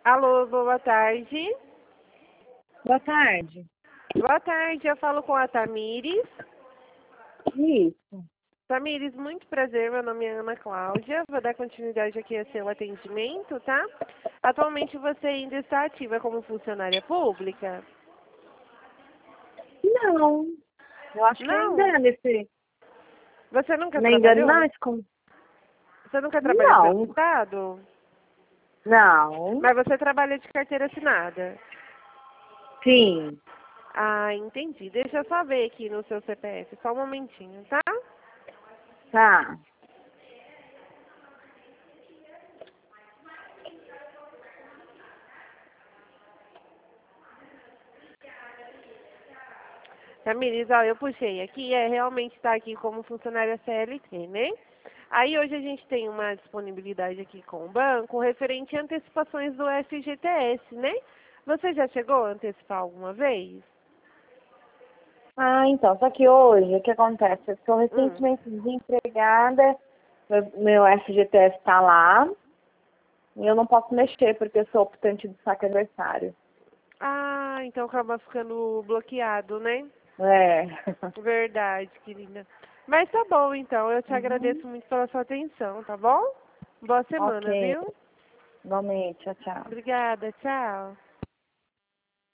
Alô, boa tarde. Boa tarde. Boa tarde, eu falo com a Tamires. Isso. Tamires, muito prazer, meu nome é Ana Cláudia. Vou dar continuidade aqui ao seu atendimento, tá? Atualmente você ainda está ativa como funcionária pública? Não. Eu acho que Não. ainda nesse... Você nunca Nem engano, trabalhou? não. Como... Você nunca trabalhou pelo Não. Estado? Não. Mas você trabalha de carteira assinada? Sim. Ah, entendi. Deixa eu só ver aqui no seu CPF, só um momentinho, tá? Tá. Tamires, ó, eu puxei aqui, realmente está aqui como funcionária CLT, né? Aí hoje a gente tem uma disponibilidade aqui com o banco referente a antecipações do FGTS, né? Você já chegou a antecipar alguma vez? Ah, então. Só que hoje, o que acontece? Eu sou Hum. recentemente desempregada, meu FGTS está lá, e eu não posso mexer porque eu sou optante do saque adversário. Ah, então acaba ficando bloqueado, né? É. Verdade, querida. Mas tá bom, então. Eu te Uhum. agradeço muito pela sua atenção, tá bom? Boa semana, Ok. viu? Igualmente. Tchau, tchau. Obrigada, tchau.